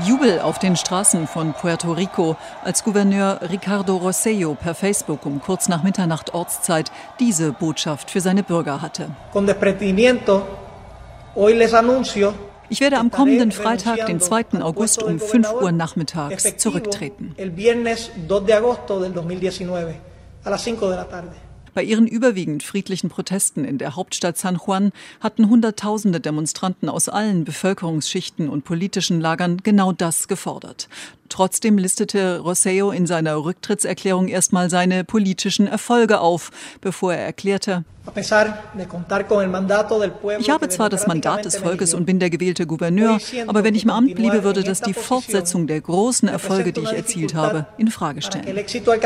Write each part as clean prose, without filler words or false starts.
Jubel auf den Straßen von Puerto Rico, als Gouverneur Ricardo Rossello per Facebook um kurz nach Mitternacht Ortszeit diese Botschaft für seine Bürger hatte. Ich werde am kommenden Freitag, den 2. August um 5 Uhr nachmittags zurücktreten. Bei ihren überwiegend friedlichen Protesten in der Hauptstadt San Juan hatten Hunderttausende Demonstranten aus allen Bevölkerungsschichten und politischen Lagern genau das gefordert. Trotzdem listete Rossello in seiner Rücktrittserklärung erstmal seine politischen Erfolge auf, bevor er erklärte: Ich habe zwar das Mandat des Volkes und bin der gewählte Gouverneur, aber wenn ich im Amt bliebe, würde das die Fortsetzung der großen Erfolge, die ich erzielt habe, in Frage stellen.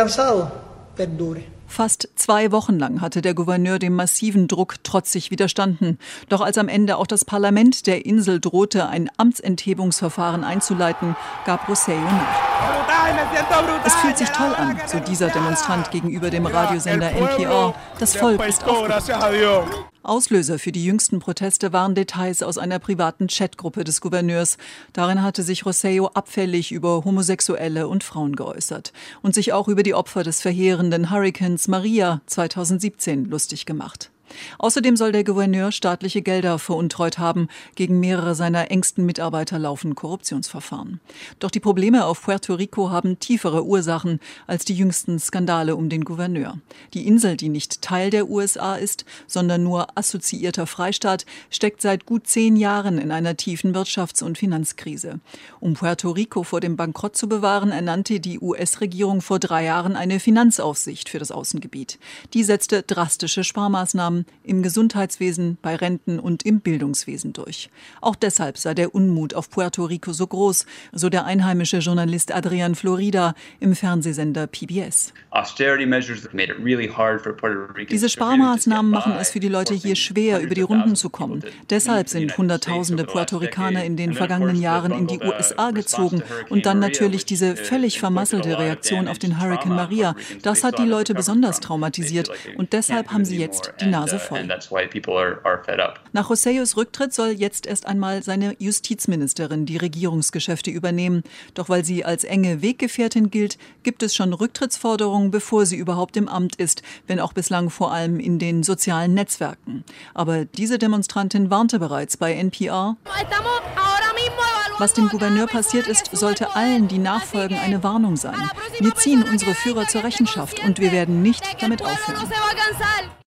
Fast 2 Wochen lang hatte der Gouverneur dem massiven Druck trotzig widerstanden. Doch als am Ende auch das Parlament der Insel drohte, ein Amtsenthebungsverfahren einzuleiten, gab Rossello nach. Es fühlt sich toll an, so dieser Demonstrant gegenüber dem Radiosender NPR. Das Volk ist aufgewacht. Auslöser für die jüngsten Proteste waren Details aus einer privaten Chatgruppe des Gouverneurs. Darin hatte sich Rossello abfällig über Homosexuelle und Frauen geäußert und sich auch über die Opfer des verheerenden Hurrikans Maria 2017 lustig gemacht. Außerdem soll der Gouverneur staatliche Gelder veruntreut haben. Gegen mehrere seiner engsten Mitarbeiter laufen Korruptionsverfahren. Doch die Probleme auf Puerto Rico haben tiefere Ursachen als die jüngsten Skandale um den Gouverneur. Die Insel, die nicht Teil der USA ist, sondern nur assoziierter Freistaat, steckt seit gut 10 Jahren in einer tiefen Wirtschafts- und Finanzkrise. Um Puerto Rico vor dem Bankrott zu bewahren, ernannte die US-Regierung vor 3 Jahren eine Finanzaufsicht für das Außengebiet. Die setzte drastische Sparmaßnahmen im Gesundheitswesen, bei Renten und im Bildungswesen durch. Auch deshalb sei der Unmut auf Puerto Rico so groß, so der einheimische Journalist Adrian Florida im Fernsehsender PBS. Diese Sparmaßnahmen machen es für die Leute hier schwer, über die Runden zu kommen. Deshalb sind Hunderttausende Puerto Ricaner in den vergangenen Jahren in die USA gezogen. Und dann natürlich diese völlig vermasselte Reaktion auf den Hurrikan Maria. Das hat die Leute besonders traumatisiert. Und deshalb haben sie jetzt die Nase voll. Nach Rossellos Rücktritt soll jetzt erst einmal seine Justizministerin die Regierungsgeschäfte übernehmen. Doch weil sie als enge Weggefährtin gilt, gibt es schon Rücktrittsforderungen, bevor sie überhaupt im Amt ist, wenn auch bislang vor allem in den sozialen Netzwerken. Aber diese Demonstrantin warnte bereits bei NPR: Was dem Gouverneur passiert ist, sollte allen, die nachfolgen, eine Warnung sein. Wir ziehen unsere Führer zur Rechenschaft und wir werden nicht damit aufhören.